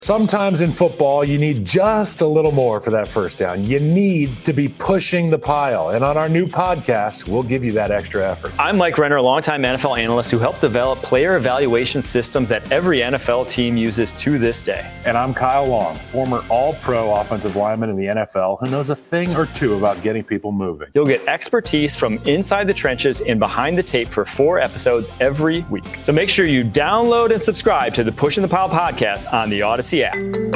Sometimes in football, you need just a little more for that first down. You need to be pushing the pile. And on our new podcast, we'll give you that extra effort. I'm Mike Renner, a longtime NFL analyst who helped develop player evaluation systems that every NFL team uses to this day. And I'm Kyle Long, former all-pro offensive lineman in the NFL who knows a thing or two about getting people moving. You'll get expertise from inside the trenches and behind the tape for 4 episodes every week. So make sure you download and subscribe to the Pushing the Pile podcast on the Odyssey app.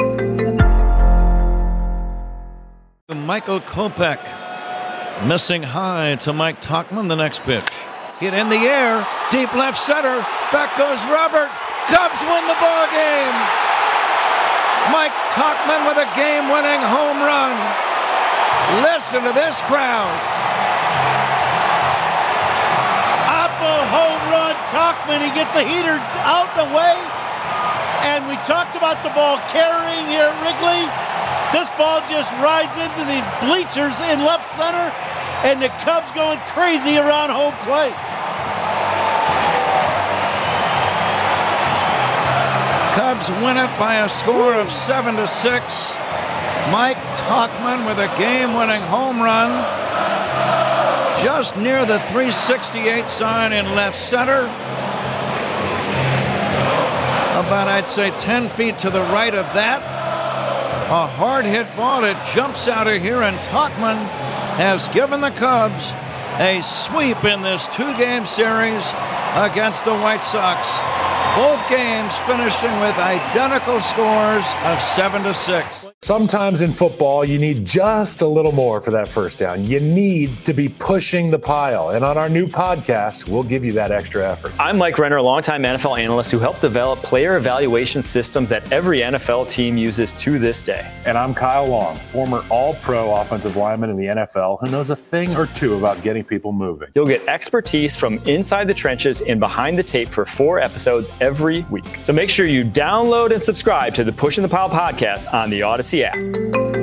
Michael Kopech missing high to Mike Tauchman. The next pitch hit in the air, deep left center. Back goes Robert. Cubs win the ball game. Mike Tauchman with a game-winning home run. Listen to this crowd. Apple home run. Tauchman, he gets a heater out and away. And we talked about the ball carrying here at Wrigley. This ball just rides into the bleachers in left center, and the Cubs going crazy around home plate. Cubs win it by a score of 7-6. Mike Tauchman with a game-winning home run just near the 368 sign in left center. About, I'd say, 10 feet to the right of that. A hard hit ball that jumps out of here, and Tauchman has given the Cubs a sweep in this 2-game series against the White Sox. Both games finishing with identical scores of 7-6. Sometimes in football, you need just a little more for that first down. You need to be pushing the pile. And on our new podcast, we'll give you that extra effort. I'm Mike Renner, a longtime NFL analyst who helped develop player evaluation systems that every NFL team uses to this day. And I'm Kyle Long, former all-pro offensive lineman in the NFL who knows a thing or two about getting people moving. You'll get expertise from inside the trenches and behind the tape for 4 episodes every week. So make sure you download and subscribe to the Pushing the Pile podcast on the Odyssey app.